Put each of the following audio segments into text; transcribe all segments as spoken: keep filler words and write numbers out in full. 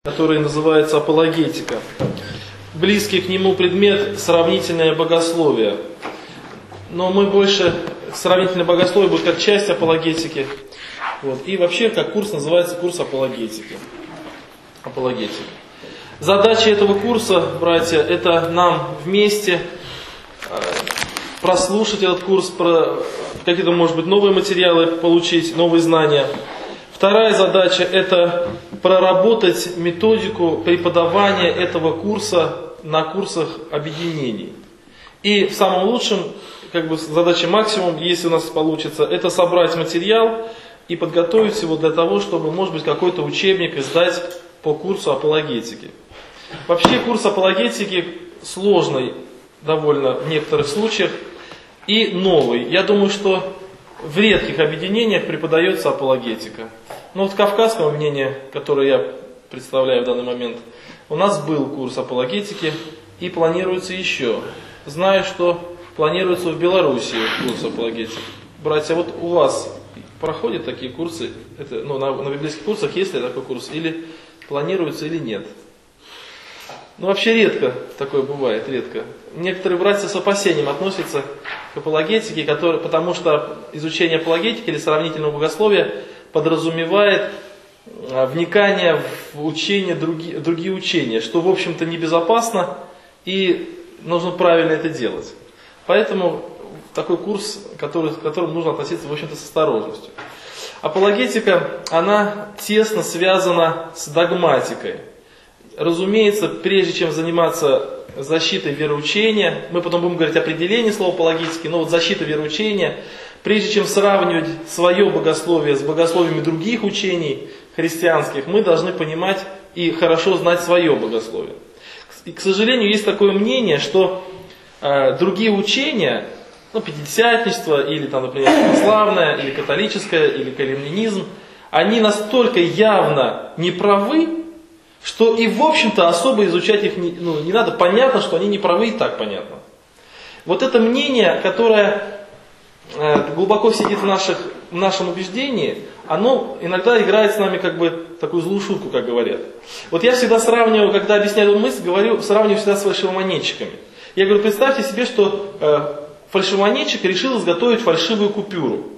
который называется апологетика. Близкий к нему предмет — сравнительное богословие. Но мы больше, сравнительное богословие будет как часть апологетики. Вот. И вообще, как курс называется курс апологетики. Апологетика. Задача этого курса, братья, это нам вместе прослушать этот курс, про какие-то, может быть, новые материалы получить, новые знания. Вторая задача — это проработать методику преподавания этого курса на курсах объединений. И в самом лучшем, как бы задача максимум, если у нас получится, это собрать материал и подготовить его для того, чтобы, может быть, какой-то учебник издать по курсу апологетики. Вообще курс апологетики сложный довольно в некоторых случаях и новый. Я думаю, что в редких объединениях преподается апологетика. Но вот кавказского мнения, которое я представляю в данный момент, у нас был курс апологетики и планируется еще. Знаю, что планируется в Белоруссии курс апологетики. Братья, вот у вас проходят такие курсы, это, ну, на, на библейских курсах есть ли такой курс, или планируется, или нет? Ну, вообще редко такое бывает, редко. Некоторые братья с опасением относятся к апологетике, который, потому что изучение апологетики или сравнительного богословия подразумевает вникание в учения, другие, другие учения, что, в общем-то, небезопасно и нужно правильно это делать. Поэтому такой курс, который, к которому нужно относиться, в общем-то, с осторожностью. Апологетика, она тесно связана с догматикой. Разумеется, прежде чем заниматься защитой вероучения, мы потом будем говорить определение слова апологетики, но вот защита вероучения, прежде чем сравнивать свое богословие с богословиями других учений христианских, мы должны понимать и хорошо знать свое богословие. И, к сожалению, есть такое мнение, что э, другие учения, ну, пятидесятничество, или, там, например, православное, или католическое, или кальвинизм, они настолько явно неправы, что и, в общем-то, особо изучать их не, ну, не надо. Понятно, что они неправы, и так понятно. Вот это мнение, которое э, глубоко сидит в, наших, в нашем убеждении, оно иногда играет с нами как бы такую злую шутку, как говорят. Вот я всегда сравниваю, когда объясняю эту мысль, говорю, сравниваю всегда с фальшивомонетчиками. Я говорю, представьте себе, что э, фальшивомонетчик решил изготовить фальшивую купюру.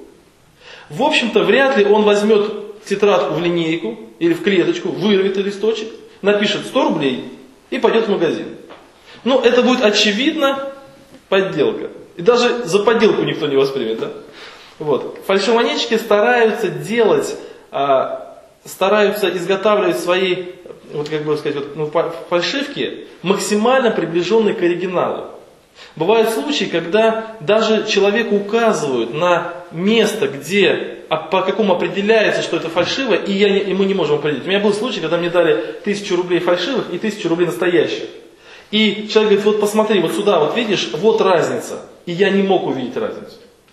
В общем-то, вряд ли он возьмет тетрадку в линейку или в клеточку, вырвет листочек, напишет сто рублей и пойдет в магазин. Ну, это будет очевидно подделка. И даже за подделку никто не воспримет, да? Вот. Фальшивомонетчики стараются делать, а, стараются изготавливать свои, вот как бы сказать, вот, ну, фальшивки максимально приближенные к оригиналу. Бывают случаи, когда даже человеку указывают на место, где, а по какому определяется, что это фальшиво, и, я не, и мы не можем определить. У меня был случай, когда мне дали тысячу рублей фальшивых и тысячу рублей настоящих. И человек говорит, вот посмотри, вот сюда, вот видишь, вот разница. И я не мог увидеть разницу.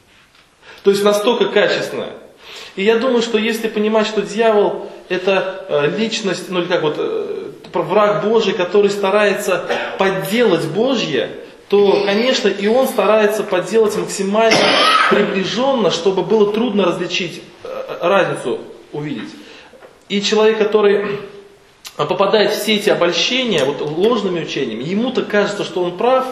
То есть настолько качественная. И я думаю, что если понимать, что дьявол это э, личность, ну или как вот, э, враг Божий, который старается подделать Божье, то, конечно, и он старается подделать максимально приближенно, чтобы было трудно различить, разницу увидеть. И человек, который попадает в все эти обольщения, вот ложными учениями, ему-то кажется, что он прав,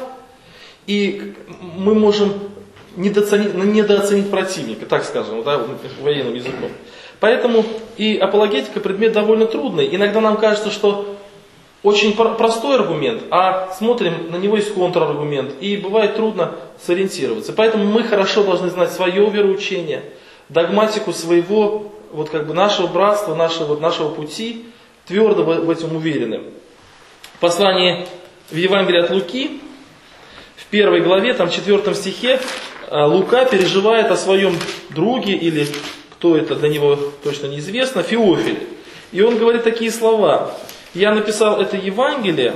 и мы можем недооценить, недооценить противника, так скажем, да, военным языком. Поэтому и апологетика предмет довольно трудный. Иногда нам кажется, что очень простой аргумент, а смотрим, на него есть контраргумент, и бывает трудно сориентироваться. Поэтому мы хорошо должны знать свое вероучение, догматику своего, вот как бы нашего братства, нашего, нашего пути, твердо в этом уверены. В послании в Евангелии от Луки, в первой главе, там в четвертом стихе, Лука переживает о своем друге, или кто это, до него точно неизвестно, Феофиле. И он говорит такие слова. Я написал это Евангелие,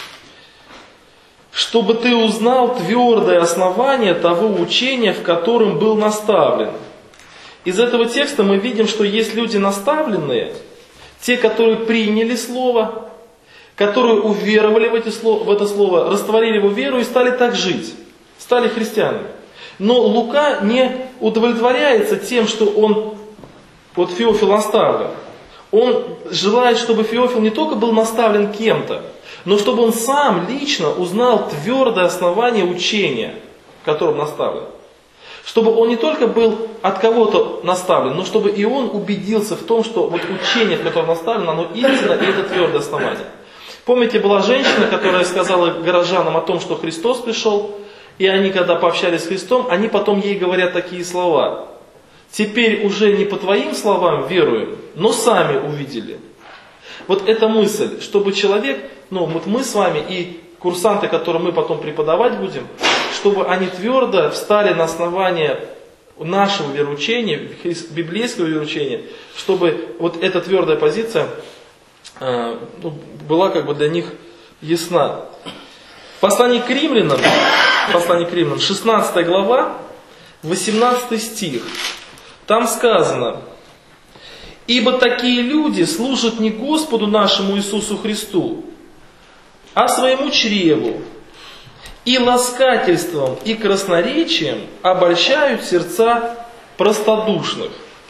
чтобы ты узнал твердое основание того учения, в котором был наставлен. Из этого текста мы видим, что есть люди наставленные, те, которые приняли Слово, которые уверовали в, эти, в это Слово, растворили его веру и стали так жить, стали христианами. Но Лука не удовлетворяется тем, что он, вот Феофил наставлен. он желает, чтобы Феофил не только был наставлен кем-то, но чтобы он сам лично узнал твердое основание учения, которым наставлен. Чтобы он не только был от кого-то наставлен, но чтобы и он убедился в том, что вот учение, в котором наставлено, оно истинно, и это твердое основание. Помните, была женщина, которая сказала горожанам о том, что Христос пришел, и они, когда пообщались с Христом, они потом ей говорят такие слова. Теперь уже не по твоим словам веруем, но сами увидели. Вот эта мысль, чтобы человек, ну вот мы с вами и курсанты, которые мы потом преподавать будем, чтобы они твердо встали на основание нашего вероучения, библейского вероучения, чтобы вот эта твердая позиция э, ну, была как бы для них ясна. Послание к римлянам, послание к римлянам, шестнадцатая глава, восемнадцатый стих. Там сказано: «Ибо такие люди служат не Господу нашему Иисусу Христу, а своему чреву, и ласкательством и красноречием обольщают сердца простодушных».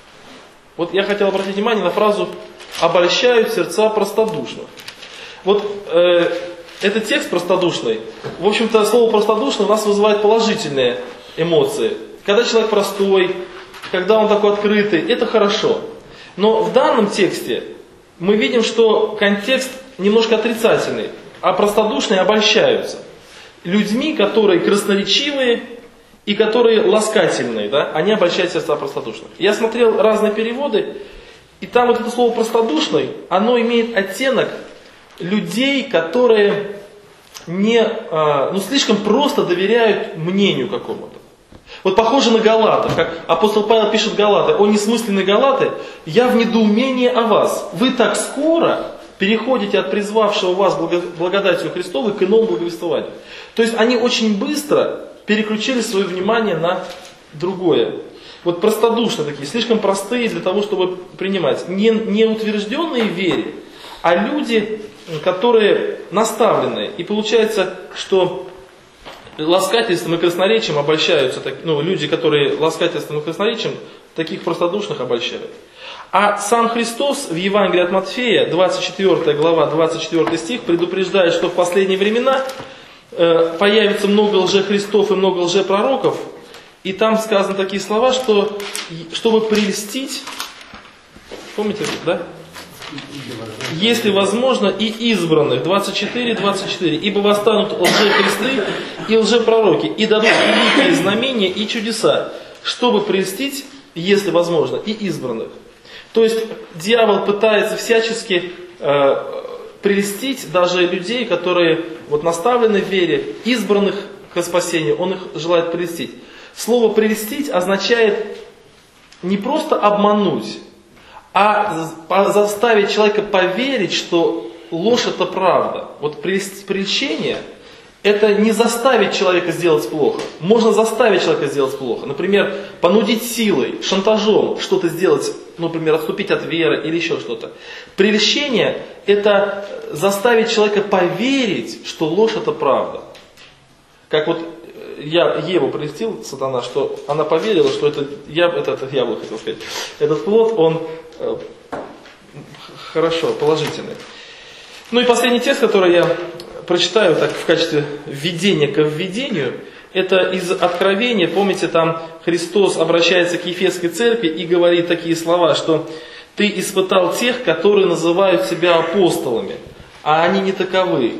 Вот я хотел обратить внимание на фразу «обольщают сердца простодушных». Вот э, этот текст простодушный, в общем-то, слово простодушный у нас вызывает положительные эмоции. Когда человек простой, когда он такой открытый, это хорошо. Но в данном тексте мы видим, что контекст немножко отрицательный, а простодушные обольщаются людьми, которые красноречивые и которые ласкательные, да, они обольщают сердца простодушных. Я смотрел разные переводы, и там вот это слово простодушный, оно имеет оттенок людей, которые не, ну, слишком просто доверяют мнению какому-то. Вот похоже на Галатов, как апостол Павел пишет Галаты: «О несмысленные Галаты, я в недоумении о вас. Вы так скоро переходите от призвавшего вас благодатью Христовой к иному благовествованию». То есть они очень быстро переключили свое внимание на другое. Вот простодушные такие, слишком простые для того, чтобы принимать. Не, не утвержденные в вере, а люди, которые наставленные. И получается, что ласкательством и красноречием обольщаются, ну, люди, которые ласкательством и красноречием таких простодушных обольщают. А сам Христос в Евангелии от Матфея, двадцать четвёртая глава, двадцать четвёртый стих, предупреждает, что в последние времена э, появится много лжехристов и много лжепророков. И там сказаны такие слова, что чтобы прельстить, помните, да? Если возможно, и избранных. двадцать четыре двадцать четыре. Ибо восстанут лжехристы и лжепророки, и дадут великие знамения и чудеса, чтобы прельстить, если возможно, и избранных. То есть дьявол пытается всячески э, прельстить даже людей, которые вот наставлены в вере, избранных к спасению, он их желает прельстить. Слово «прельстить» означает не просто обмануть, а заставить человека поверить, что ложь это правда. Вот прельщение – это не заставить человека сделать плохо. Можно заставить человека сделать плохо. Например, понудить силой, шантажом что-то сделать, например, отступить от веры или еще что-то. Прельщение – это заставить человека поверить, что ложь это правда. Как вот я Еву прельстил, сатана, что она поверила, что это, я, это, это яблоко, хотел сказать, этот плод, он э, хорошо, положительный. Ну и последний текст, который я прочитаю так в качестве введения к введению, это из Откровения. Помните, там Христос обращается к Ефесской церкви и говорит такие слова, что «ты испытал тех, которые называют себя апостолами, а они не таковы».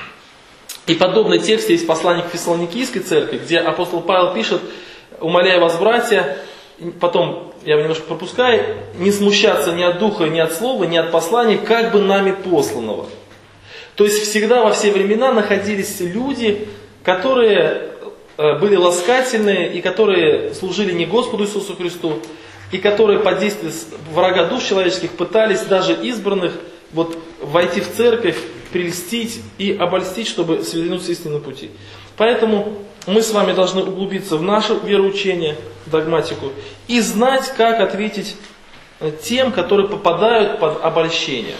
И подобный текст есть в послании к Фессалоникийской церкви, где апостол Павел пишет: «Умоляю вас, братья», потом, я немножко пропускаю, «не смущаться ни от духа, ни от слова, ни от послания, как бы нами посланного». То есть всегда во все времена находились люди, которые были ласкательные, и которые служили не Господу Иисусу Христу, и которые под действием врага душ человеческих пытались даже избранных вот войти в церковь, прельстить и обольстить, чтобы свернуть с истинного пути. Поэтому мы с вами должны углубиться в наше вероучение, догматику, и знать, как ответить тем, которые попадают под обольщение.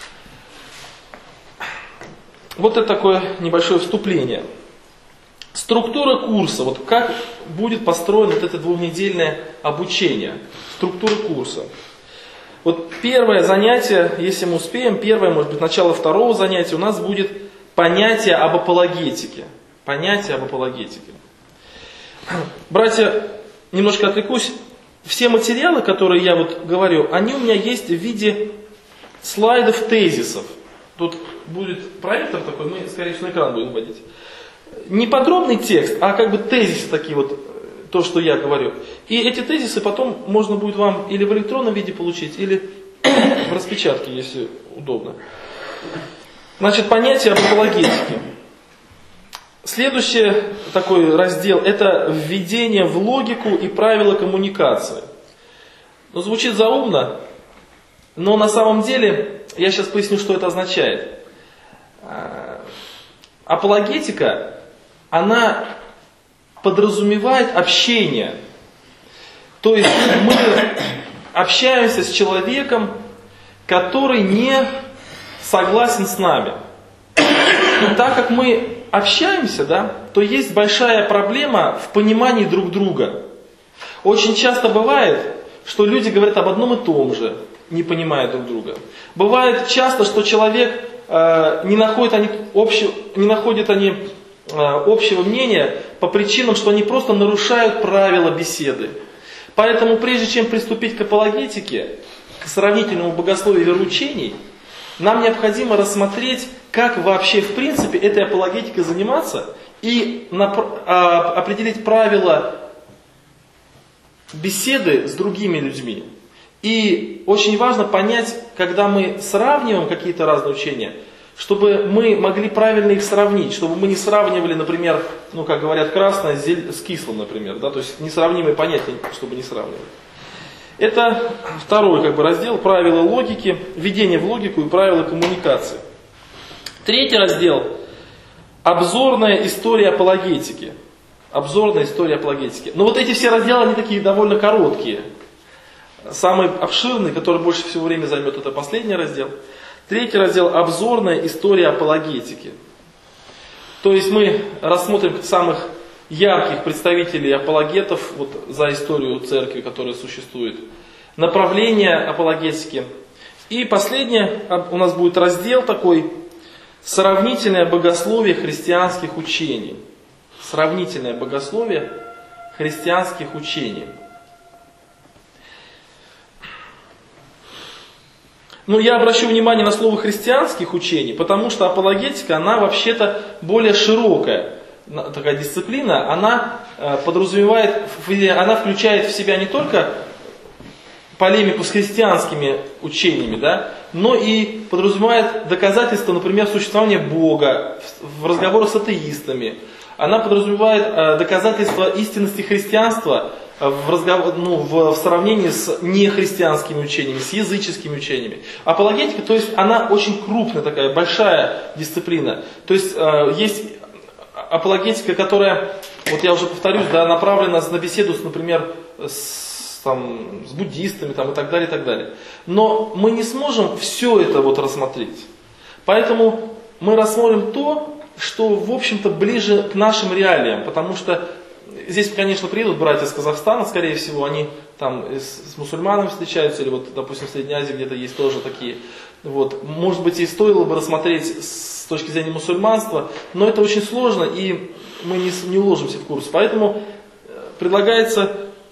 Вот это такое небольшое вступление. Структура курса, вот как будет построено вот это двухнедельное обучение. Структура курса. Вот первое занятие, если мы успеем, первое, может быть, начало второго занятия, у нас будет понятие об апологетике. Понятие об апологетике. Братья, немножко отвлекусь. Все материалы, которые я вот говорю, они у меня есть в виде слайдов, тезисов. Тут будет проектор такой, мы, скорее всего, на экран будем вводить. Не подробный текст, а как бы тезисы такие вот, то, что я говорю. И эти тезисы потом можно будет вам или в электронном виде получить, или в распечатке, если удобно. Значит, понятие об апологетике. Следующий такой раздел – это введение в логику и правила коммуникации. Ну, звучит заумно, но на самом деле, я сейчас поясню, что это означает. Апологетика, она подразумевает общение. То есть мы общаемся с человеком, который не согласен с нами. И так как мы общаемся, да, то есть большая проблема в понимании друг друга. Очень часто бывает, что люди говорят об одном и том же, не понимая друг друга. Бывает часто, что человек э, не находит они общего, не находит они э, общего мнения по причинам, что они просто нарушают правила беседы. Поэтому прежде чем приступить к апологетике, к сравнительному богословию вероучений, нам необходимо рассмотреть, как вообще в принципе этой апологетикой заниматься и определить правила беседы с другими людьми. И очень важно понять, когда мы сравниваем какие-то разные учения, чтобы мы могли правильно их сравнить, чтобы мы не сравнивали, например, ну как говорят, красное с кислым, например, да, то есть несравнимые понятия, чтобы не сравнивать. Это второй как бы, раздел, правила логики, введение в логику и правила коммуникации. Третий раздел – обзорная история апологетики. Обзорная история апологетики. Но вот эти все разделы, они такие довольно короткие. Самый обширный, который больше всего времени займет, это последний раздел. Третий раздел – обзорная история апологетики. То есть мы рассмотрим самых ярких представителей апологетов вот, за историю церкви, которая существует. Направление апологетики. И последнее, у нас будет раздел такой – сравнительное богословие христианских учений. Сравнительное богословие христианских учений. Ну, я обращу внимание на слово христианских учений, потому что апологетика, она вообще-то более широкая. Такая дисциплина, она подразумевает, она включает в себя не только полемику с христианскими учениями, да, но и подразумевает доказательства, например, существования Бога в разговорах с атеистами. Она подразумевает доказательства истинности христианства в, разговор, ну, в, в сравнении с нехристианскими учениями, с языческими учениями. Апологетика, то есть она очень крупная такая, большая дисциплина. То есть есть апологетика, которая, вот я уже повторюсь, да, направлена на беседу, с, например, с Там, с буддистами там, и так далее, и так далее. Но мы не сможем все это вот рассмотреть. Поэтому мы рассмотрим то, что, в общем-то, ближе к нашим реалиям. Потому что здесь, конечно, приедут братья из Казахстана, скорее всего, они там с, с мусульманами встречаются, или вот, допустим, в Средней Азии где-то есть тоже такие. Вот. Может быть, и стоило бы рассмотреть с точки зрения мусульманства, но это очень сложно, и мы не, не уложимся в курс. Поэтому предлагается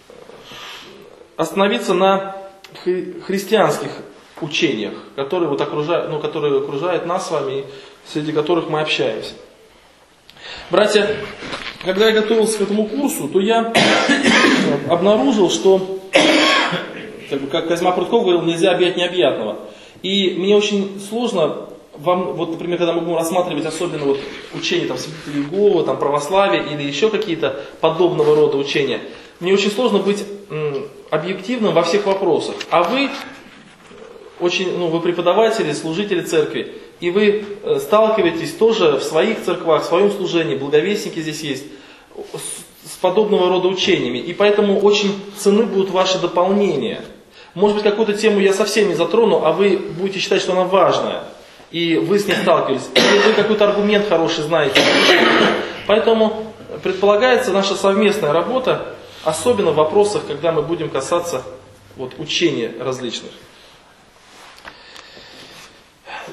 остановиться на хри- христианских учениях, которые, вот окружают, ну, которые окружают нас с вами, и среди которых мы общаемся. Братья, когда я готовился к этому курсу, то я обнаружил, что, как, бы, как Козьма Прутков говорил, нельзя объять необъятного. И мне очень сложно, вам, вот, например, когда мы будем рассматривать особенно вот, учения там, святителей Иеговы, там, православия или еще какие-то подобного рода учения, мне очень сложно быть м, объективным во всех вопросах. А вы, очень, ну, вы преподаватели, служители церкви, и вы э, сталкиваетесь тоже в своих церквах, в своем служении, благовестники здесь есть, с, с подобного рода учениями. И поэтому очень ценны будут ваши дополнения. Может быть, какую-то тему я совсем не затрону, а вы будете считать, что она важная. И вы с ней сталкивались. Или вы какой-то аргумент хороший знаете. Поэтому предполагается наша совместная работа, особенно в вопросах, когда мы будем касаться вот, учений различных.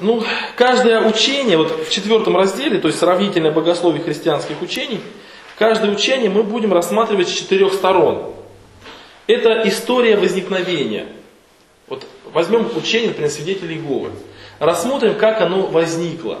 ну, каждое учение, вот в четвертом разделе, то есть сравнительное богословие христианских учений, каждое учение мы будем рассматривать с четырех сторон. Это история возникновения. Вот возьмем учение, например, свидетелей Иеговы. Рассмотрим, как оно возникло.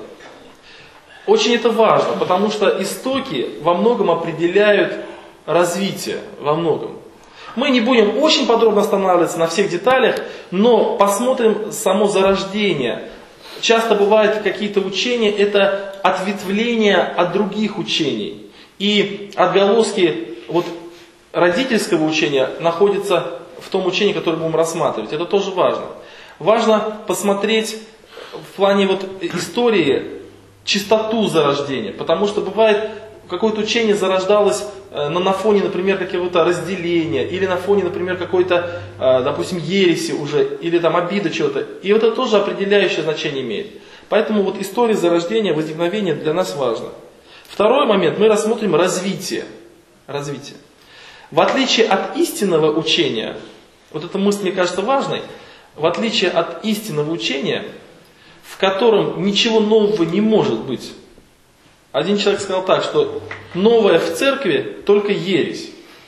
Очень это важно, потому что истоки во многом определяют развитие, во многом. Мы не будем очень подробно останавливаться на всех деталях, но посмотрим само зарождение. Часто бывают какие-то учения, это ответвления от других учений. И отголоски вот родительского учения находятся в том учении, которое будем рассматривать. Это тоже важно. Важно посмотреть в плане вот истории чистоту зарождения, потому что бывает, какое-то учение зарождалось на фоне, например, какого-то разделения, или на фоне, например, какой-то, допустим, ереси уже, или там обиды чего-то. И это тоже определяющее значение имеет. Поэтому вот история зарождения, возникновения для нас важна. Второй момент, мы рассмотрим развитие. Развитие. В отличие от истинного учения, вот эта мысль мне кажется важной, в отличие от истинного учения, в котором ничего нового не может быть. Один человек сказал так, что новое в церкви только ересь.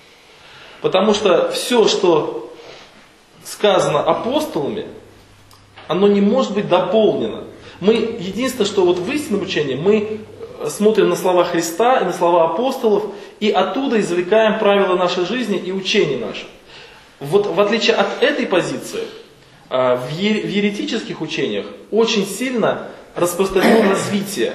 Потому что все, что сказано апостолами, оно не может быть дополнено. Мы, единственное, что вот в истинном учении, мы смотрим на слова Христа и на слова апостолов, и оттуда извлекаем правила нашей жизни и учения наши. Вот в отличие от этой позиции, в еретических учениях очень сильно распространено развитие.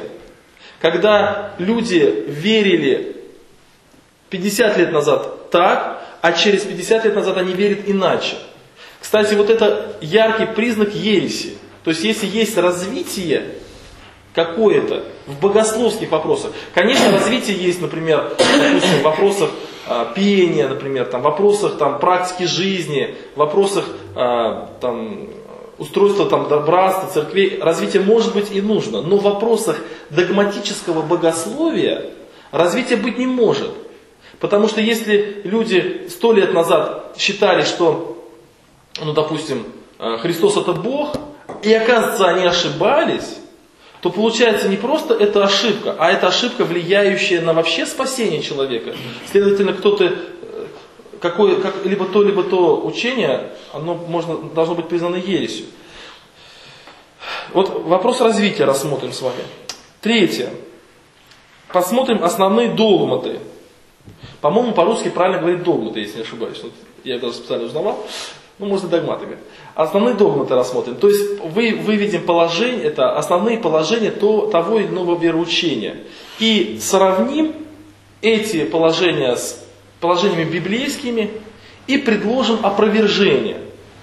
Когда люди верили пятьдесят лет назад так, а через пятьдесят лет назад они верят иначе. Кстати, вот это яркий признак ереси. То есть, если есть развитие какое-то в богословских вопросах. Конечно, развитие есть, например, допустим, в вопросах а, пения, например, там, в вопросах там, практики жизни, в вопросах а, там, устройства там, братства, церквей. Развитие может быть и нужно, но в вопросах догматического богословия развитие быть не может. Потому что если люди сто лет назад считали, что, ну, допустим, Христос это Бог, и оказывается они ошибались, то получается не просто это ошибка, а это ошибка, влияющая на вообще спасение человека. Следовательно, кто-то, какое, как, либо то, либо то учение, оно можно, должно быть признано ересью. Вот вопрос развития рассмотрим с вами. Третье. Посмотрим основные догматы. По-моему, по-русски правильно говорить догматы, если не ошибаюсь. Вот я даже специально узнавал. Ну, можно догматы говорить. Основные догматы рассмотрим. То есть вы выведем положение, это основные положения то, того или иного вероучения. И сравним эти положения с положениями библейскими и предложим опровержение.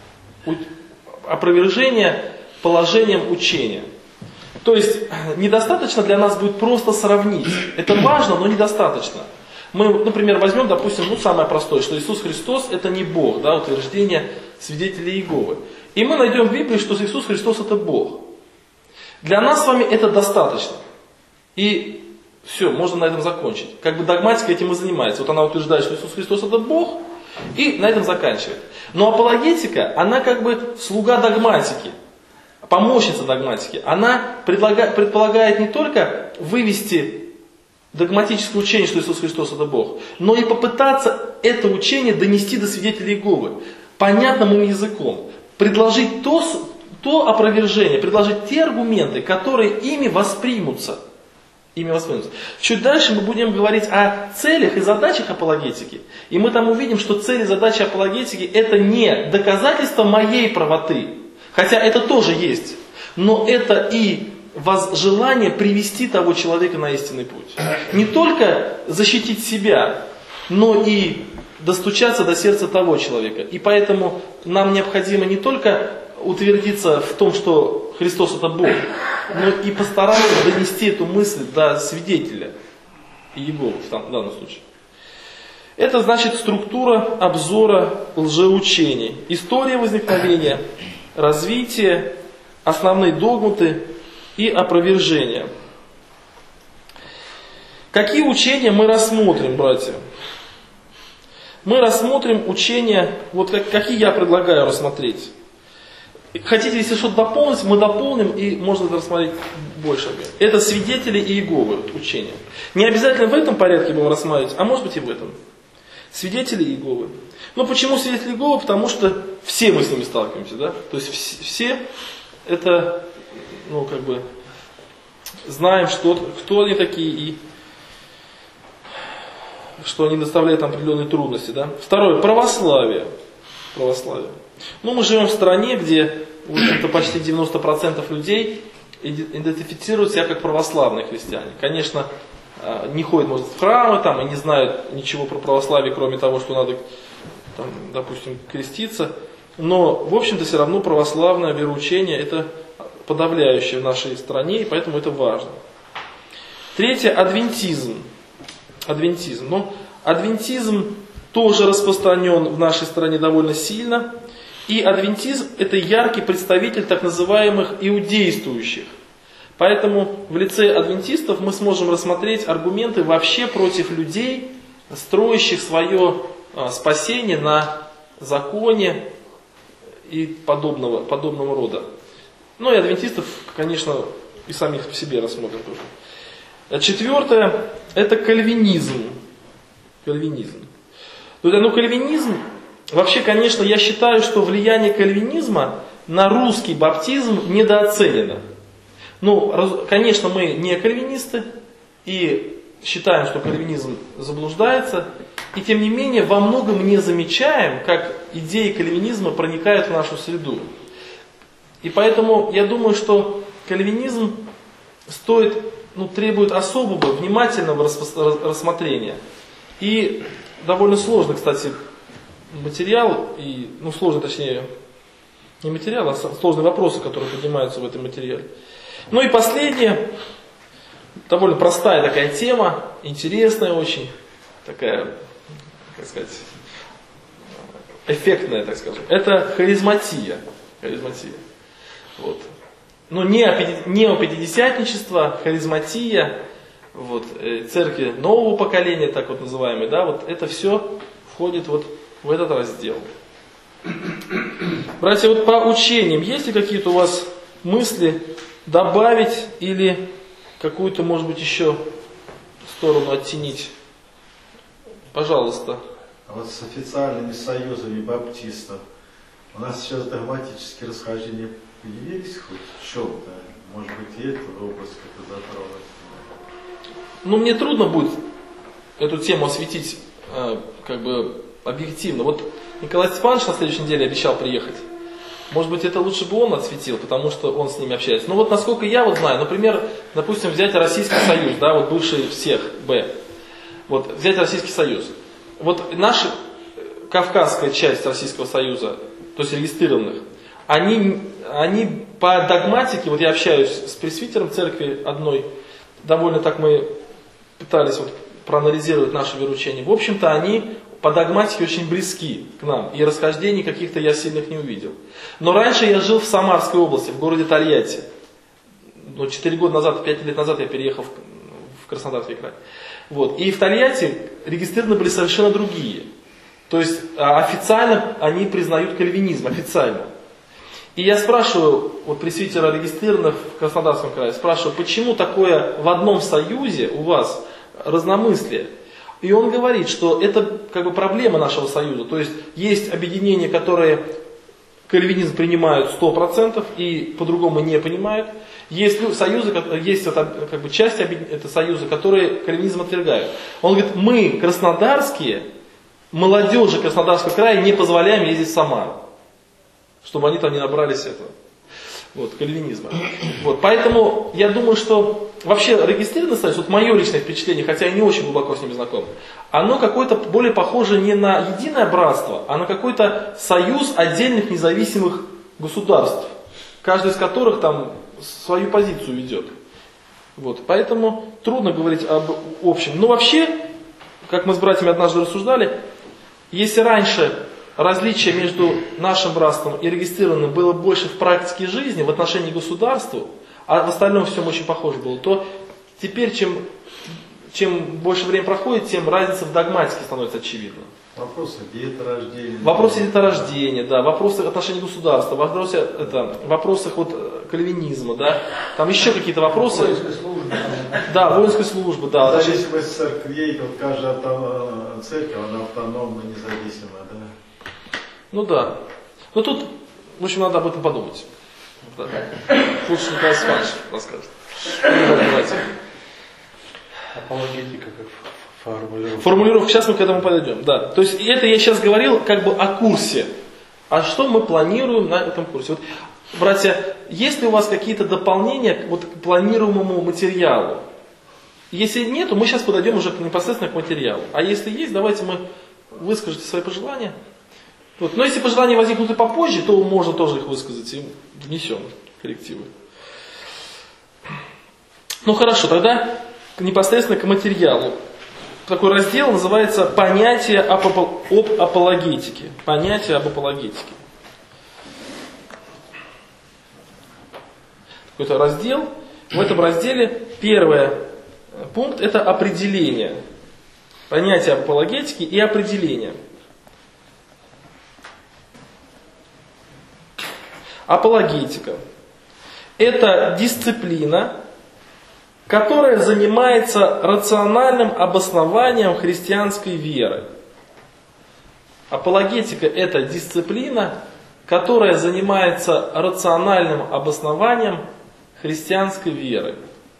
Опровержение положением учения. То есть недостаточно для нас будет просто сравнить. Это важно, но недостаточно. Мы, например, возьмем, допустим, ну, самое простое, что Иисус Христос это не Бог, да, утверждение свидетелей Иеговы. И мы найдем в Библии, что Иисус Христос это Бог. Для нас с вами это достаточно. И все, можно на этом закончить. Как бы догматика этим и занимается. Вот она утверждает, что Иисус Христос это Бог, и на этом заканчивает. Но апологетика, она как бы слуга догматики, помощница догматики. Она предлагает, предполагает не только вывести догматическое учение, что Иисус Христос это Бог, но и попытаться это учение донести до свидетелей Иеговы понятным им языком, предложить то, то опровержение, предложить те аргументы, которые ими воспримутся. Ими воспримутся. Чуть дальше мы будем говорить о целях и задачах апологетики, и мы там увидим, что цели и задачи апологетики это не доказательство моей правоты, хотя это тоже есть, но это и желание привести того человека на истинный путь. Не только защитить себя, но и достучаться до сердца того человека. И поэтому нам необходимо не только утвердиться в том, что Христос это Бог, но и постараться донести эту мысль до свидетеля Иеговы в данном случае. Это значит структура обзора лжеучений. История возникновения, развитие, основные догматы и опровержение. Какие учения мы рассмотрим, братья? Мы рассмотрим учения, вот как, какие я предлагаю рассмотреть. Хотите, если что-то дополнить, мы дополним, и можно это рассмотреть больше. Это свидетели Иеговы учения. Не обязательно в этом порядке будем рассматривать, а может быть и в этом. Свидетели Иеговы. Ну почему свидетели Иеговы? Потому что все мы с ними сталкиваемся, да? То есть все это, ну как бы, знаем, что, кто они такие и что они доставляют определенные трудности, да? Второе, православие. Православие. Ну, мы живем в стране, где, в общем-то, почти девяносто процентов людей идентифицируют себя как православные христиане. Конечно, не ходят, может, в храмы там, и не знают ничего про православие, кроме того, что надо, там, допустим, креститься. Но, в общем-то, все равно православное вероучение – это подавляющее в нашей стране, и поэтому это важно. Третье – адвентизм. Адвентизм. Но адвентизм тоже распространен в нашей стране довольно сильно. И адвентизм – это яркий представитель так называемых иудействующих. Поэтому в лице адвентистов мы сможем рассмотреть аргументы вообще против людей, строящих свое спасение на законе и подобного, подобного рода. Ну и адвентистов, конечно, и самих по себе рассмотрим тоже. Четвертое – это кальвинизм. Кальвинизм. Ну, кальвинизм, вообще, конечно, я считаю, что влияние кальвинизма на русский баптизм недооценено. Ну, конечно, мы не кальвинисты и считаем, что кальвинизм заблуждается, и тем не менее во многом не замечаем, как идеи кальвинизма проникают в нашу среду. И поэтому я думаю, что кальвинизм стоит, ну, требует особого, внимательного рассмотрения. И довольно сложный, кстати, материал, и, ну, сложный, точнее, не материал, а сложные вопросы, которые поднимаются в этом материале. Ну и последнее, довольно простая такая тема, интересная очень, такая, как сказать, эффектная, так скажем. Это харизматия. Харизматия. Вот. Но не неопятидесятничество, харизматия, вот, церкви нового поколения, так вот называемые, да, вот это все входит вот в этот раздел. Братья, вот по учениям, есть ли какие-то у вас мысли добавить или какую-то, может быть, еще сторону оттенить? Пожалуйста. А вот с официальными союзами баптистов у нас сейчас догматические расхождения появились хоть в чем-то? Может быть, и эту область как-то затронуть? Ну, мне трудно будет эту тему осветить э, как бы объективно. Вот Николай Степанович на следующей неделе обещал приехать. Может быть, это лучше бы он осветил, потому что он с ними общается. Но вот насколько я вот знаю, например, допустим, взять Российский Союз, да, вот бывший всех Б. Вот, взять Российский Союз. Вот наша кавказская часть Российского Союза, то есть регистрированных, они, они по догматике, вот я общаюсь с пресвитером церкви одной, довольно так мы пытались вот проанализировать наше вероучение. В общем-то, они по догматике очень близки к нам, и расхождений каких-то я сильных не увидел. Но раньше я жил в Самарской области, в городе Тольятти. Ну, четыре года назад, пять лет назад я переехал в, в Краснодарский край. Вот. И в Тольятти регистрированы были совершенно другие. То есть официально они признают кальвинизм, официально. И я спрашиваю, вот пресвитера регистрированных в Краснодарском крае, спрашиваю, почему такое в одном союзе у вас разномыслие? И он говорит, что это как бы проблема нашего союза. То есть есть объединения, которые кальвинизм принимают сто процентов и по-другому не понимают. Есть союзы, есть как бы часть это союза, которые кальвинизм отвергают. Он говорит, мы, краснодарские, молодежи Краснодарского края не позволяем ездить в Самару, чтобы они там не набрались этого, вот, кальвинизма. Вот, поэтому я думаю, что вообще регистрированный союз, вот мое личное впечатление, хотя я не очень глубоко с ними знаком, оно какое-то более похоже не на единое братство, а на какой-то союз отдельных независимых государств, каждый из которых там свою позицию ведет. Вот, поэтому трудно говорить об общем. Но вообще, как мы с братьями однажды рассуждали, если раньше различие между нашим братством и регистрированным было больше в практике жизни, в отношении к государству, а в остальном всем очень похоже было, то теперь, чем, чем больше времени проходит, тем разница в догматике становится очевидна. Вопросы деторождения. Вопросы деторождения, да, вопросы отношений государства, вопросы, это, вопросы вот, кальвинизма, да, там еще какие-то вопросы. Воинской службы. Да, воинской службы, да. Зависимость церквей, вот каждая церковь, она автономна, независимая, да. Ну да. Но тут, в общем, надо об этом подумать. Да. Лучше Николай Иванович расскажет. Апологетика как формулировка. Формулировка, сейчас мы к этому подойдем. Да. То есть это я сейчас говорил как бы о курсе. А что мы планируем на этом курсе? Вот, братья, есть ли у вас какие-то дополнения вот, к планируемому материалу? Если нет, то мы сейчас подойдем уже непосредственно к материалу. А если есть, давайте мы выскажите свои пожелания. Вот. Но если пожелания возникнут и попозже, то можно тоже их высказать и внесем коррективы. Ну хорошо, тогда непосредственно к материалу. Такой раздел называется «Понятие об, об апологетике». Понятие об апологетике. Какой-то раздел. В этом разделе первый пункт – это определение. Понятие об апологетике и определение. Апологетика – это дисциплина, которая занимается рациональным обоснованием христианской веры. Апологетика – это дисциплина, которая занимается рациональным обоснованием христианской веры.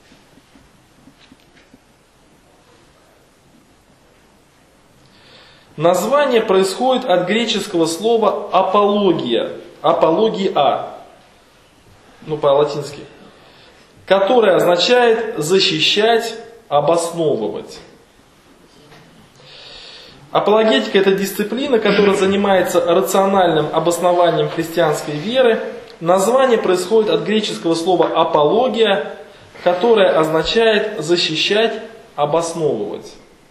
Название происходит от греческого слова апология, апология, ну по-латински, которое означает защищать, обосновывать. Апологетика – это дисциплина, которая занимается рациональным обоснованием христианской веры. Название происходит от греческого слова апология, которое означает защищать, обосновывать.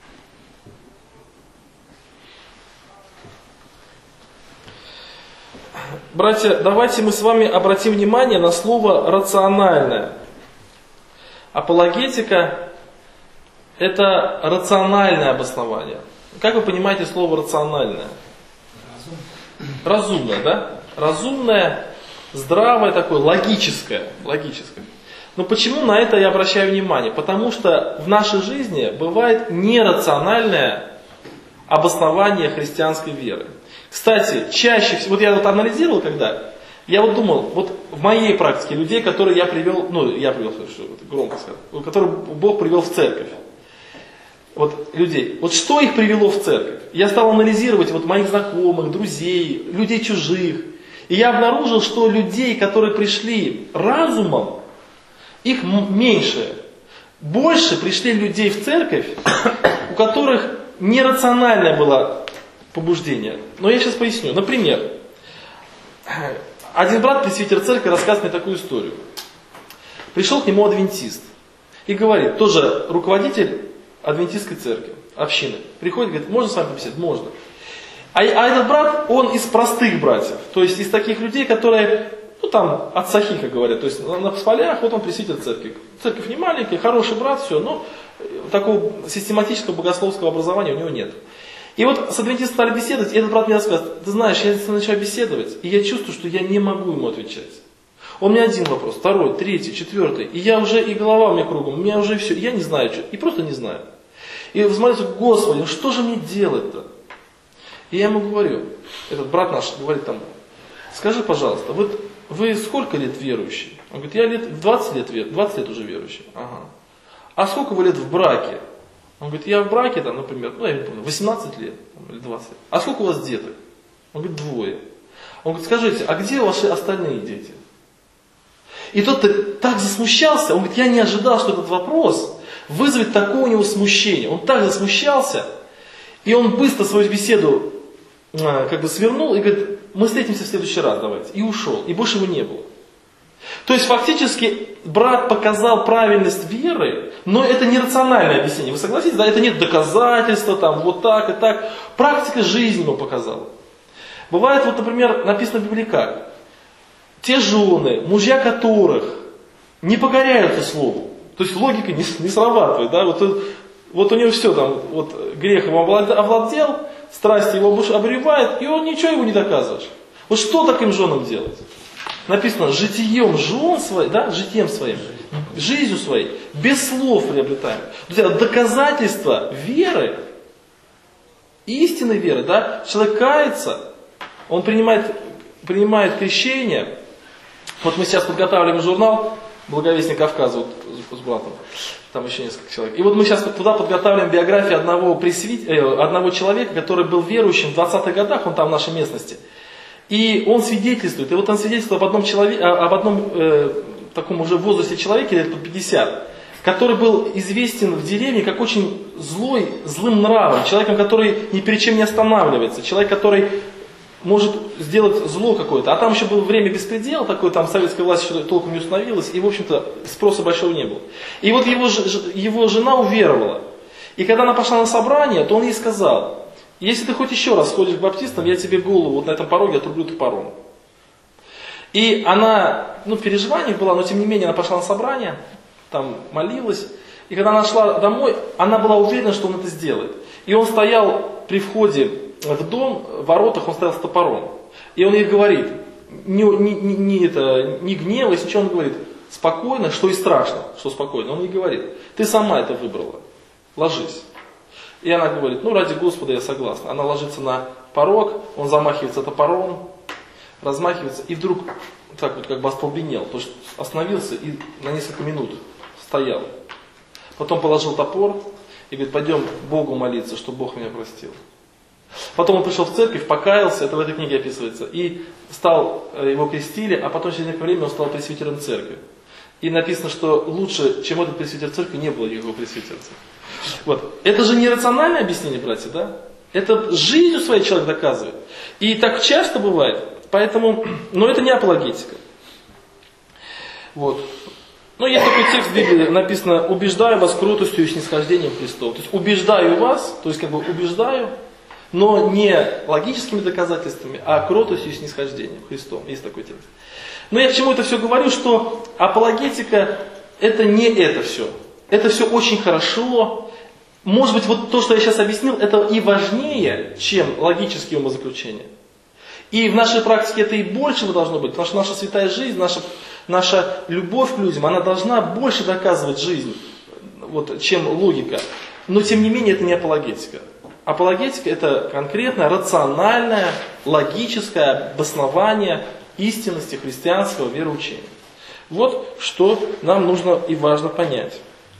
Братья, давайте мы с вами обратим внимание на слово «рациональное». Апологетика – это рациональное обоснование. Как вы понимаете слово «рациональное»? Разумное, да? Разумное, здравое такое, логическое. логическое. Но почему на это я обращаю внимание? Потому что в нашей жизни бывает нерациональное обоснование христианской веры. Кстати, чаще всего, вот я вот анализировал когда, я вот думал, вот в моей практике людей, которые я привел, ну я привел, что громко сказать, которые Бог привел в церковь, вот людей, вот что их привело в церковь? Я стал анализировать вот моих знакомых, друзей, людей чужих, и я обнаружил, что людей, которые пришли разумом, их меньше, больше пришли людей в церковь, у которых нерациональное было побуждение. Но я сейчас поясню. Например, один брат, пресвитер церкви, рассказывает мне такую историю. Пришел к нему адвентист и говорит, тоже руководитель адвентистской церкви, общины. Приходит и говорит, можно с вами побеседовать? Можно. А, а этот брат, он из простых братьев, то есть из таких людей, которые, ну там, от сахиха говорят, то есть на, на полях, вот он пресвитер церкви. Церковь не маленькая, хороший брат, все, но такого систематического богословского образования у него нет. И вот с адвентистом стали беседовать, и этот брат мне рассказывает, ты знаешь, я начал беседовать, и я чувствую, что я не могу ему отвечать. У меня один вопрос, второй, третий, четвертый, и я уже, и голова у меня кругом, у меня уже все, я не знаю, что, и просто не знаю. И взмолился, Господи, что же мне делать-то? И я ему говорю, этот брат наш говорит там, скажи, пожалуйста, вот вы сколько лет верующий? Он говорит, я лет, двадцать лет, двадцать лет уже верующий. Ага. А сколько вы лет в браке? Он говорит, я в браке, там, например, ну я не помню, восемнадцать лет или двадцать лет. А сколько у вас деток? Он говорит, двое. Он говорит, скажите, а где ваши остальные дети? И тот так засмущался, он говорит, я не ожидал, что этот вопрос вызовет такое у него смущение. Он так засмущался, и он быстро свою беседу как бы свернул и говорит, мы встретимся в следующий раз, давайте. И ушел, и больше его не было. То есть фактически брат показал правильность веры, но это не рациональное объяснение. Вы согласитесь? Да, это нет доказательства, там, вот так и так. Практика жизни ему показала. Бывает, вот, например, написано в Библии как? Те жены, мужья которых не покоряются слову, то есть логика не, не срабатывает. Да? Вот, вот у него все там, вот грех его овладел, страсть его обуревает, и он ничего ему не доказываешь. Вот что таким женам делать? Написано, житием жен своим, да, житием своим, жизнью своей, без слов приобретаем. Друзья, доказательство веры, истинной веры, да, человек кается, он принимает, принимает крещение. Вот мы сейчас подготавливаем журнал «Благовестник Кавказа», вот с братом, там еще несколько человек. И вот мы сейчас туда подготавливаем биографию одного, пресвит... э, одного человека, который был верующим в двадцатых годах, он там в нашей местности. И он свидетельствует, и вот он свидетельствует об одном, человеке, об одном э, таком уже возрасте человеке, лет под пятьдесят, который был известен в деревне как очень злой, злым нравом, человеком, который ни перед чем не останавливается, человек, который может сделать зло какое-то. А там еще было время беспредела, такой, там советская власть еще толком не установилась, и, в общем-то, спроса большого не было. И вот его, его жена уверовала. И когда она пошла на собрание, то он ей сказал: если ты хоть еще раз сходишь к баптистам, я тебе голову вот на этом пороге отрублю топором. И она, ну, в переживаниях была, но тем не менее она пошла на собрание, там молилась. И когда она шла домой, она была уверена, что он это сделает. И он стоял при входе в дом, в воротах, он стоял с топором. И он ей говорит, не, не, не, не, это, не гневайся, ничего, он говорит, спокойно, что и страшно, что спокойно. Он ей говорит, ты сама это выбрала, ложись. И она говорит, ну ради Господа я согласна. Она ложится на порог, он замахивается топором, размахивается, и вдруг так вот как бы остолбенел, то есть остановился и на несколько минут стоял. Потом положил топор и говорит, пойдем Богу молиться, чтобы Бог меня простил. Потом он пришел в церковь, покаялся, это в этой книге описывается, и стал, его крестили, а потом через некоторое время он стал пресвитером церкви. И написано, что лучше, чем этот пресвитер церкви, не было никакого пресвитера церкви. Вот. Это же не рациональное объяснение, братья, да? Это жизнью своей человек доказывает. И так часто бывает. Поэтому, но это не апологетика. Вот. Но есть такой текст в Библии, написано, убеждаю вас кротостью и снисхождением Христова. То есть убеждаю вас, то есть как бы убеждаю, но не логическими доказательствами, а кротостью и снисхождением Христом. Есть такой текст. Но я к чему это все говорю, что апологетика это не это все. Это все очень хорошо. Может быть, вот то, что я сейчас объяснил, это и важнее, чем логические умозаключения. И в нашей практике это и больше должно быть, потому что наша святая жизнь, наша, наша любовь к людям, она должна больше доказывать жизнь, вот, чем логика. Но тем не менее это не апологетика. Апологетика это конкретное, рациональное, логическое обоснование истинности христианского вероучения. Вот что нам нужно и важно понять.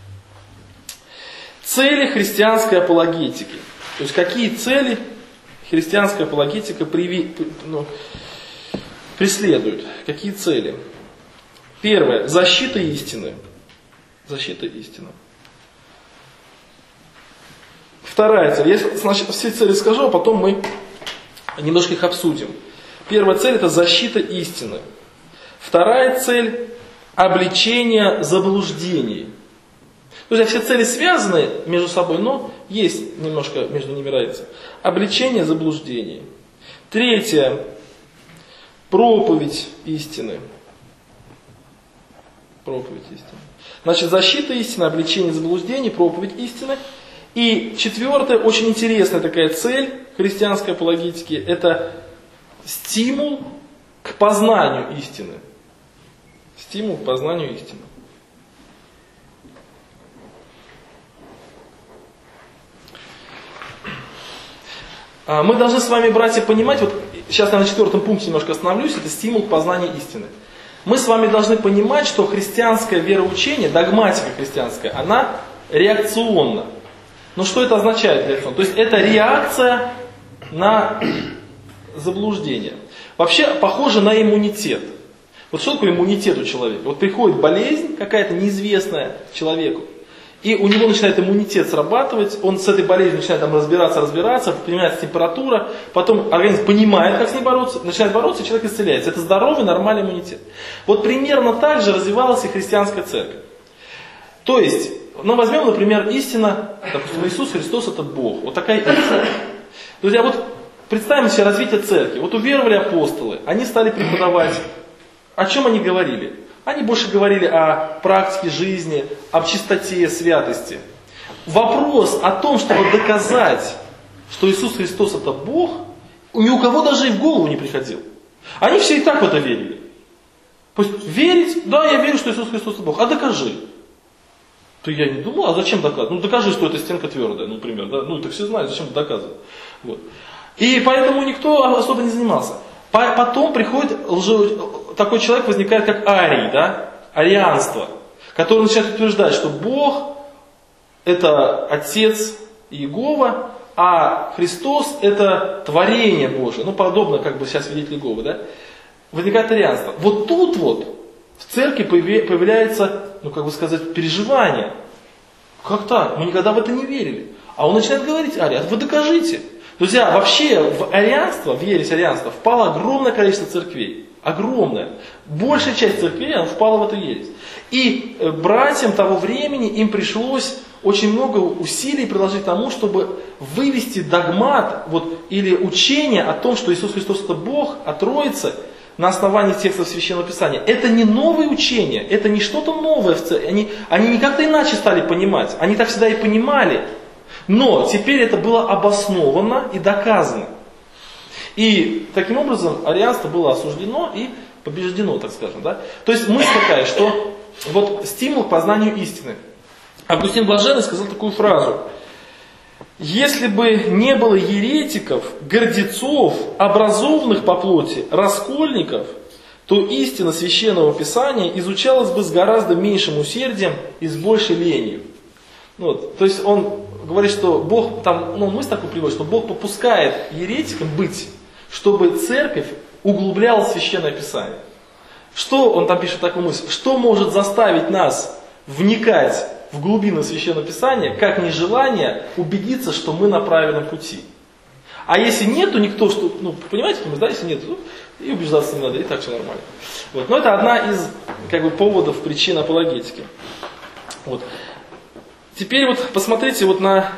Цели христианской апологетики. То есть какие цели христианская апологетика приви, ну, преследует? Какие цели? Первое. Защита истины. Защита истины. Вторая цель. Я сначала все цели скажу, а потом мы немножко их обсудим. Первая цель это защита истины. Вторая цель обличение заблуждений. То есть все цели связаны между собой, но есть немножко между ними разница. Обличение заблуждений. Третье. Проповедь истины. Проповедь истины. Значит, защита истины, обличение заблуждений, проповедь истины. И четвертая, очень интересная такая цель христианской апологетики, это стимул к познанию истины. Стимул к познанию истины. Мы должны с вами, братья, понимать, вот сейчас я на четвертом пункте немножко остановлюсь, это стимул к познанию истины. Мы с вами должны понимать, что христианское вероучение, догматика христианская, она реакционна. Но что это означает реакционно? То есть это реакция на заблуждение. Вообще похоже на иммунитет. Вот что такое иммунитет у человека? Вот приходит болезнь какая-то неизвестная человеку, и у него начинает иммунитет срабатывать, он с этой болезнью начинает там разбираться, разбираться, поднимается температура, потом организм понимает, как с ней бороться, начинает бороться, и человек исцеляется. Это здоровый, нормальный иммунитет. Вот примерно так же развивалась и христианская церковь. То есть, ну возьмем, например, истина, допустим, Иисус Христос это Бог. Вот такая истина. Друзья, вот представим себе развитие церкви. Вот уверовали апостолы, они стали преподавать. О чем они говорили? Они больше говорили о практике жизни, об чистоте, святости. вопрос о том, чтобы доказать, что Иисус Христос это Бог, ни у кого даже и в голову не приходил. Они все и так в это верили. Пусть верить, да, я верю, что Иисус Христос это Бог, а докажи. То я не думал, а зачем доказывать? Ну докажи, что эта стенка твердая, например, да? Ну так все знают, зачем доказывать. Вот. И поэтому никто особо не занимался. Потом приходит лживый, такой человек возникает, как арий, да? Арианство, который начинает утверждать, что Бог это Отец Иегова, а Христос это творение Божие. Ну, подобно, как бы сейчас свидетель Иеговы, да? Возникает арианство. Вот тут вот в церкви появляется, ну, как бы сказать, переживание. Как так? Мы никогда в это не верили. А он начинает говорить, арий, а вы докажите. Друзья, вообще в арианство, в ересь арианства впало огромное количество церквей. Огромное. Большая часть церквей она впала в эту ересь. И братьям того времени им пришлось очень много усилий приложить к тому, чтобы вывести догмат вот, или учение о том, что Иисус Христос это Бог, о Троице, на основании текстов Священного Писания. Это не новое учение, это не что-то новое в церкви. Они, они не как-то иначе стали понимать, они так всегда и понимали. Но теперь это было обосновано и доказано. И таким образом арианство было осуждено и побеждено, так скажем. Да? То есть мысль такая, что вот стимул к познанию истины. Августин Блаженный сказал такую фразу. Если бы не было еретиков, гордецов, образованных по плоти, раскольников, то истина Священного Писания изучалась бы с гораздо меньшим усердием и с большей ленью. Вот. То есть он говорит, что Бог, там, ну, мысль такую приводит, что Бог попускает еретикам быть, чтобы церковь углубляла Священное Писание. Что он там пишет такую мысль? Что может заставить нас вникать в глубины Священного Писания, как нежелание убедиться, что мы на правильном пути. А если нету никто, что, ну, понимаете, да, если нет, ну, и убеждаться не надо, и так все нормально. Вот. Но это одна из, как бы, поводов, причин апологетики. Вот. Теперь вот посмотрите вот на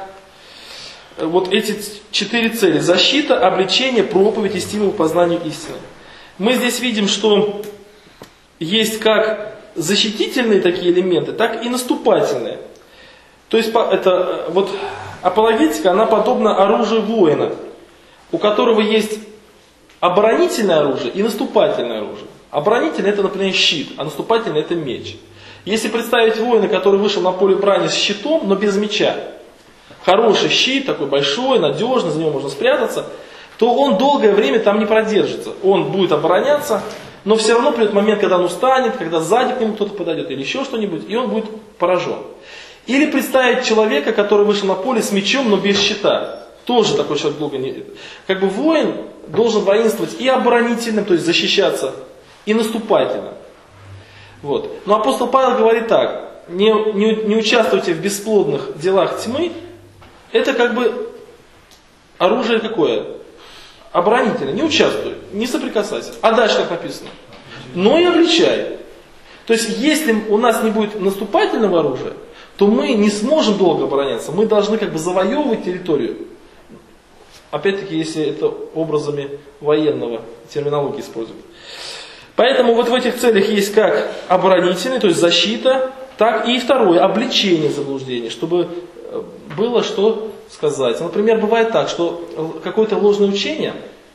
вот эти четыре цели. Защита, обличение, проповедь и стимул к познанию истины. Мы здесь видим, что есть как защитительные такие элементы, так и наступательные. То есть это, вот, апологетика, она подобна оружию воина, у которого есть оборонительное оружие и наступательное оружие. Оборонительное это, например, щит, а наступательное это меч. Если представить воина, который вышел на поле брани с щитом, но без меча, хороший щит, такой большой, надежный, за него можно спрятаться, то он долгое время там не продержится. Он будет обороняться, но все равно придет момент, когда он устанет, когда сзади к нему кто-то подойдет или еще что-нибудь, и он будет поражен. Или представить человека, который вышел на поле с мечом, но без щита. Тоже такой человек долго не... Как бы воин должен воинствовать и оборонительным, то есть защищаться, и наступательным. Вот. Но апостол Павел говорит так: не, не, не участвуйте в бесплодных делах тьмы. Это как бы оружие какое? Оборонительное. Не участвуй, не соприкасайся. А дальше как написано? Но и обличай. То есть если у нас не будет наступательного оружия, то мы не сможем долго обороняться. Мы должны как бы завоевывать территорию. Опять-таки, если это образами военного терминологии используют. Поэтому вот в этих целях есть как оборонительный, то есть защита, так и второе, обличение заблуждений, чтобы было что сказать. Например, бывает так, что какое-то ложное учение,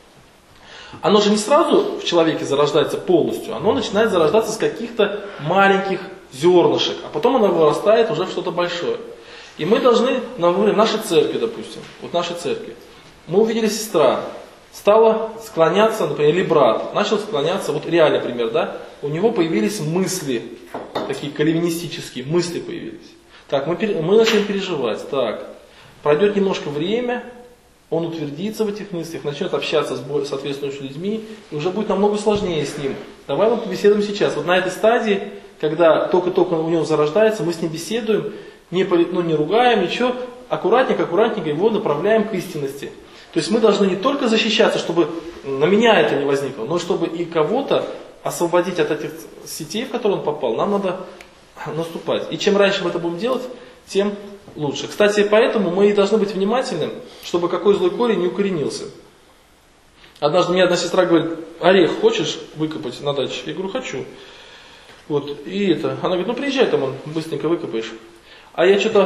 оно же не сразу в человеке зарождается полностью, оно начинает зарождаться с каких-то маленьких зернышек, а потом оно вырастает уже в что-то большое. И мы должны, например, в нашей церкви, допустим, вот в нашей церкви, мы увидели сестра, стала склоняться, например, или брат, начал склоняться, вот реальный пример, да, у него появились мысли, такие кальвинистические мысли появились. Так, мы, мы начали переживать, так, пройдет немножко время, он утвердится в этих мыслях, начнет общаться с соответствующими людьми, и уже будет намного сложнее с ним. Давай мы побеседуем сейчас. Вот на этой стадии, когда только-только у него зарождается, мы с ним беседуем, не, ну, не ругаем, ничего, аккуратненько, аккуратненько его направляем к истинности. То есть мы должны не только защищаться, чтобы на меня это не возникло, но чтобы и кого-то освободить от этих сетей, в которые он попал, нам надо наступать. И чем раньше мы это будем делать, тем лучше. Кстати, поэтому мы и должны быть внимательны, чтобы какой злой корень не укоренился. Однажды мне одна сестра говорит: орех хочешь выкопать на даче? Я говорю: хочу. Вот, и это, она говорит: ну приезжай там, он быстренько выкопаешь. А я что-то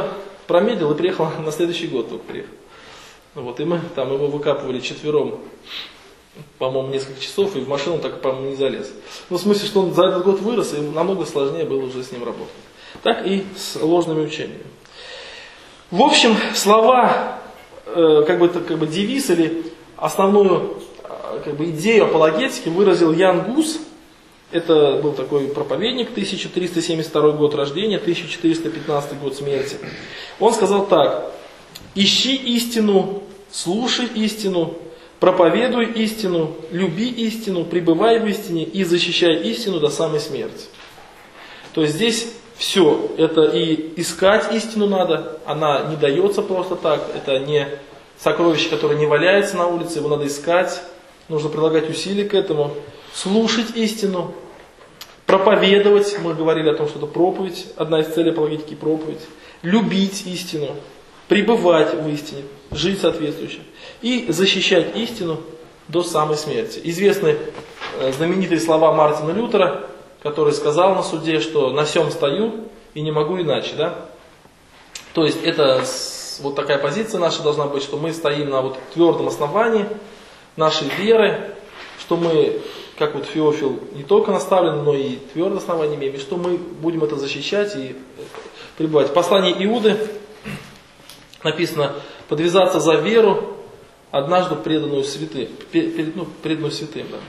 промедлил и приехал на следующий год только приехал. Вот, и мы там его выкапывали четвером, по-моему, несколько часов, и в машину так, по-моему, не залез. Ну, в смысле, что он за этот год вырос, и намного сложнее было уже с ним работать. Так и с ложными учениями. В общем, слова, э, как, бы, как бы девиз или основную э, как бы идею апологетики выразил Ян Гус. Это был такой проповедник, тысяча триста семьдесят второй год рождения, тысяча четыреста пятнадцатый год смерти. Он сказал так: ищи истину, слушай истину, проповедуй истину, люби истину, пребывай в истине и защищай истину до самой смерти. То есть здесь все, это и искать истину надо, она не дается просто так, это не сокровище, которое не валяется на улице, его надо искать, нужно прилагать усилия к этому. Слушать истину, проповедовать, мы говорили о том, что это проповедь, одна из целей апологетики – проповедь, любить истину, пребывать в истине, жить соответствующе и защищать истину до самой смерти. Известны э, знаменитые слова Мартина Лютера, который сказал на суде, что на сем стою и не могу иначе. Да? То есть это вот такая позиция наша должна быть, что мы стоим на вот твердом основании нашей веры, что мы, как вот Феофил, не только наставлены, но и твердое основание имеем, и что мы будем это защищать и пребывать. В послании Иуды написано: подвязаться за веру, однажды преданную святым, ну, преданную святым. Да.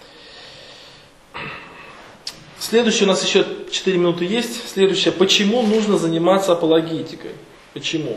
Следующее, у нас еще четыре минуты есть. Следующее: почему нужно заниматься апологетикой? Почему?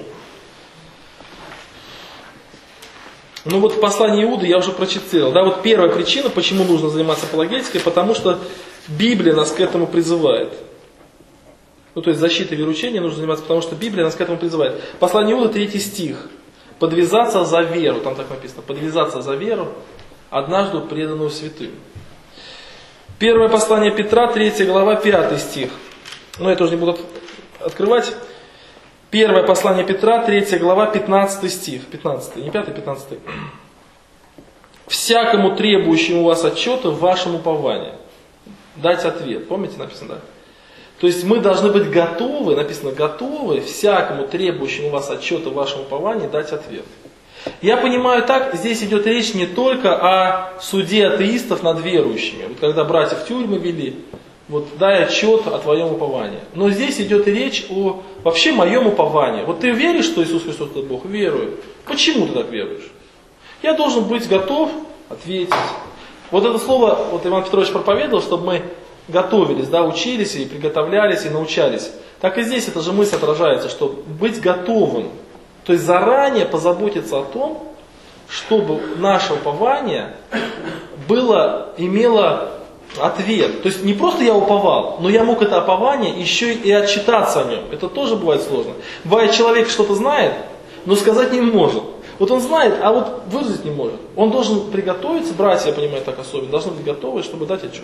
Ну вот в послании Иуды я уже прочитал. Да, вот первая причина, почему нужно заниматься апологетикой, потому что Библия нас к этому призывает. Ну то есть защитой вероучения нужно заниматься, потому что Библия нас к этому призывает. Послание Иуды, третий стих. Подвязаться за веру, там так написано, подвязаться за веру, однажды преданную святым. Первое послание Петра, третья глава, пятый стих. Ну я тоже не буду открывать. Первое послание Петра, третья глава, пятнадцатый стих. пятнадцатый, не пятый, пятнадцатый. Всякому требующему у вас отчета в вашем уповании дать ответ. Помните, написано, да? То есть мы должны быть готовы, написано, готовы всякому требующему у вас отчета в вашем уповании дать ответ. Я понимаю так, здесь идет речь не только о суде атеистов над верующими. Вот когда братьев в тюрьмы вели, вот дай отчет о твоем уповании. Но здесь идет речь о вообще моем уповании. Вот ты веришь, что Иисус Христос это Бог? Верую. Почему ты так веруешь? Я должен быть готов ответить. Вот это слово, вот Иван Петрович проповедовал, чтобы мы готовились, да, учились и приготовлялись и научались. Так и здесь эта же мысль отражается, что быть готовым. То есть заранее позаботиться о том, чтобы наше упование было, имело ответ. То есть не просто я уповал, но я мог это упование еще и отчитаться о нем. Это тоже бывает сложно. Бывает, человек что-то знает, но сказать не может. Вот он знает, а вот выразить не может. Он должен приготовиться, братья, я понимаю, так особенно, должны быть готовы, чтобы дать отчет.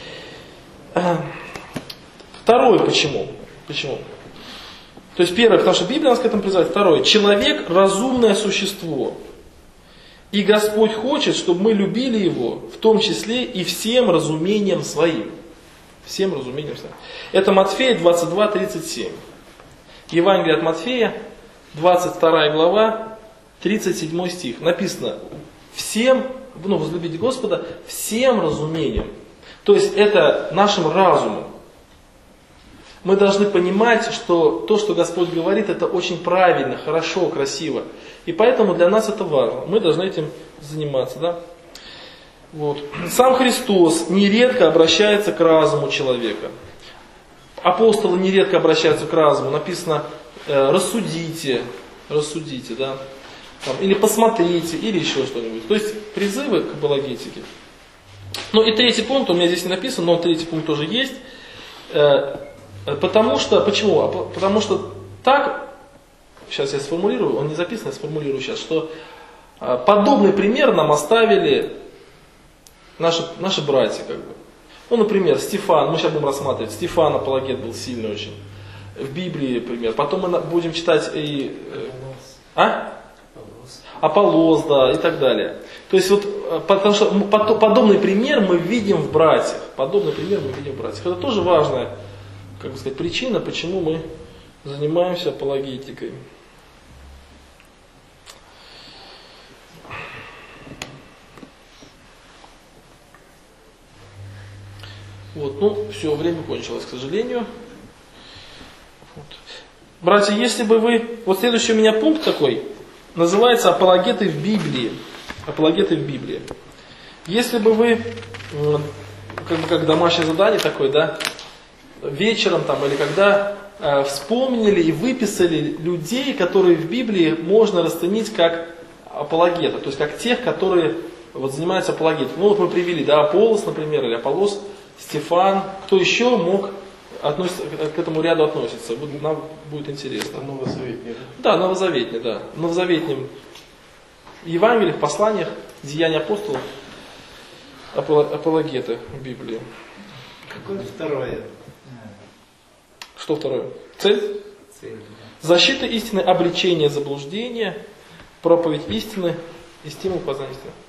Второе, почему? Почему? То есть первое, потому что Библия нас к этому призывает. Второе, человек разумное существо. И Господь хочет, чтобы мы любили Его, в том числе и всем разумением своим. Всем разумением своим. Это Матфея двадцать два тридцать семь. Евангелие от Матфея, двадцать вторая глава, тридцать седьмой стих. Написано: всем, ну, возлюбите Господа, всем разумением. То есть это нашим разумом. Мы должны понимать, что то, что Господь говорит, это очень правильно, хорошо, красиво. И поэтому для нас это важно. Мы должны этим заниматься. Да? Вот. Сам Христос нередко обращается к разуму человека. Апостолы нередко обращаются к разуму. Написано: э, рассудите, рассудите, да? Там, или посмотрите, или еще что-нибудь. То есть призывы к апологетике. Ну и третий пункт, у меня здесь не написан, но третий пункт тоже есть. Э, Потому что, почему? Потому что так, сейчас я сформулирую, он не записан, я сформулирую сейчас, что подобный пример нам оставили наши, наши братья. Как бы. Ну, например, Стефан, мы сейчас будем рассматривать, Стефан апологет был сильный очень. В Библии, например. Потом мы будем читать и... А? Аполлос, да, и так далее. То есть вот, потому что подобный пример мы видим в братьях. Подобный пример мы видим в братьях. Это тоже важная, как бы сказать, причина, почему мы занимаемся апологетикой. Вот, ну, все, время кончилось, к сожалению. Вот. Братья, если бы вы... Вот следующий у меня пункт такой, называется «Апологеты в Библии». Апологеты в Библии. Если бы вы, как бы как домашнее задание такое, да, вечером там или когда э, вспомнили и выписали людей, которые в Библии можно расценить как апологеты, то есть как тех, которые вот, занимаются апологетикой. Ну вот мы привели, да, Аполлос, например, или Аполлос, Стефан, кто еще мог относиться, к этому ряду относиться, нам будет интересно. Новозаветный, да? Да, новозаветный, да. В новозаветнем Евангелиях, посланиях, Деяния апостолов, апологеты в Библии. Какое второе? Что второе? Цель? Цель. Защита истины, обличение заблуждения, проповедь истины и стимул познания истины.